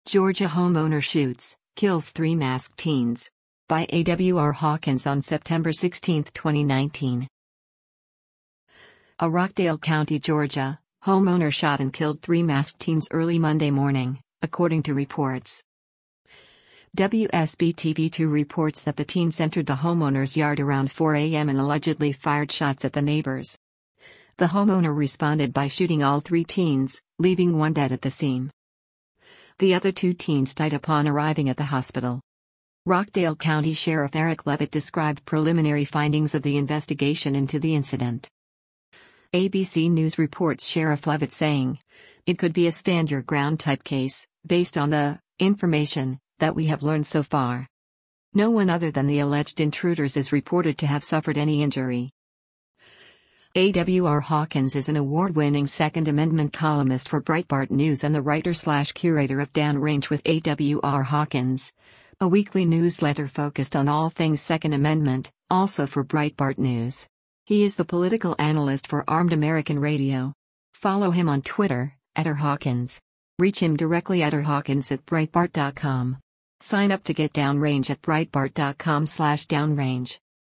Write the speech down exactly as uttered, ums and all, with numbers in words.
Georgia homeowner shoots, kills three masked teens. By A W R Hawkins on September sixteenth, twenty nineteen. A Rockdale County, Georgia, homeowner shot and killed three masked teens early Monday morning, according to reports. W S B T V two reports that the teens entered the homeowner's yard around four a m and allegedly fired shots at the neighbors. The homeowner responded by shooting all three teens, leaving one dead at the scene. The other two teens died upon arriving at the hospital. Rockdale County Sheriff Eric Levitt described preliminary findings of the investigation into the incident. A B C News reports Sheriff Levitt saying, "It could be a stand your ground type case, based on the information that we have learned so far. No one other than the alleged intruders is reported to have suffered any injury." A W R Hawkins is an award-winning Second Amendment columnist for Breitbart News and the writer-slash-curator of Downrange with A W R Hawkins, a weekly newsletter focused on all things Second Amendment, also for Breitbart News. He is the political analyst for Armed American Radio. Follow him on Twitter, at r hawkins. Reach him directly at r hawkins at breitbart dot com. Sign up to get Downrange at breitbart dot com slash downrange.